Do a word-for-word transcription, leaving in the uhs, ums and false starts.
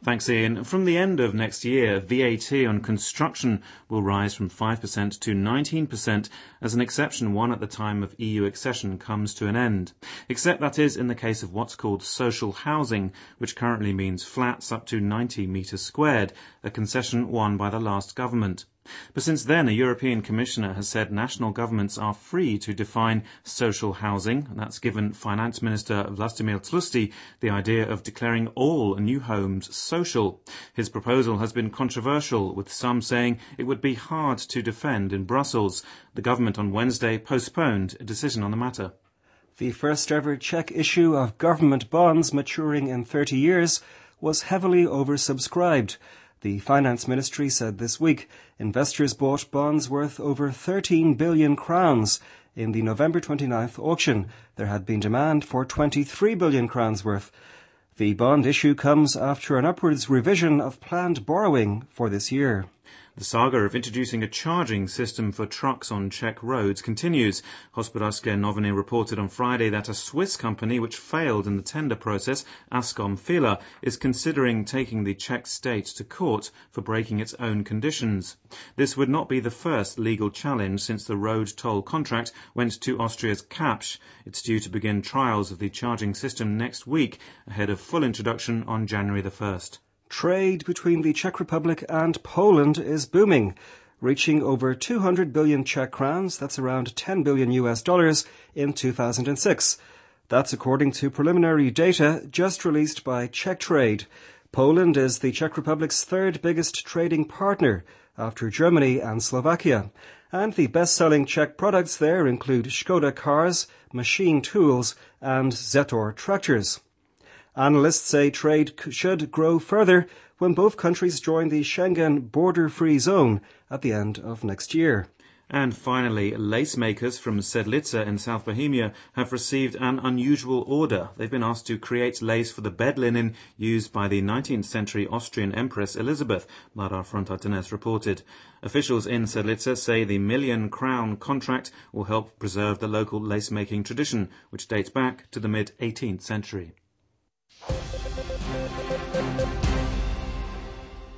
Thanks, Ian. From the end of next year, V A T on construction will rise from five percent to nineteen percent as an exception won at the time of E U accession comes to an end. Except that is in the case of what's called social housing, which currently means flats up to ninety metres squared, a concession won by the last government. But since then, a European Commissioner has said national governments are free to define social housing, and that's given Finance Minister Vlastimir Tlustý the idea of declaring all new homes social. His proposal has been controversial, with some saying it would be hard to defend in Brussels. The government on Wednesday postponed a decision on the matter. The first ever Czech issue of government bonds maturing in thirty years was heavily oversubscribed. The Finance Ministry said this week investors bought bonds worth over thirteen billion crowns. In the November twenty-ninth auction, there had been demand for twenty-three billion crowns worth. The bond issue comes after an upwards revision of planned borrowing for this year. The saga of introducing a charging system for trucks on Czech roads continues. Hospodářské noviny reported on Friday that a Swiss company which failed in the tender process, Ascom Fila, is considering taking the Czech state to court for breaking its own conditions. This would not be the first legal challenge since the road toll contract went to Austria's Kapsch. It's due to begin trials of the charging system next week, ahead of full introduction on January the first. Trade between the Czech Republic and Poland is booming, reaching over two hundred billion Czech crowns, that's around ten billion U S dollars, in two thousand six. That's according to preliminary data just released by Czech Trade. Poland is the Czech Republic's third biggest trading partner after Germany and Slovakia. And the best-selling Czech products there include Škoda cars, machine tools, and Zetor tractors. Analysts say trade should grow further when both countries join the Schengen border-free zone at the end of next year. And finally, lace makers from Sedlice in South Bohemia have received an unusual order. They've been asked to create lace for the bed linen used by the nineteenth century Austrian Empress Elizabeth, Mladá Fronta dnes reported. Officials in Sedlice say the million crown contract will help preserve the local lace-making tradition, which dates back to the mid-eighteenth century.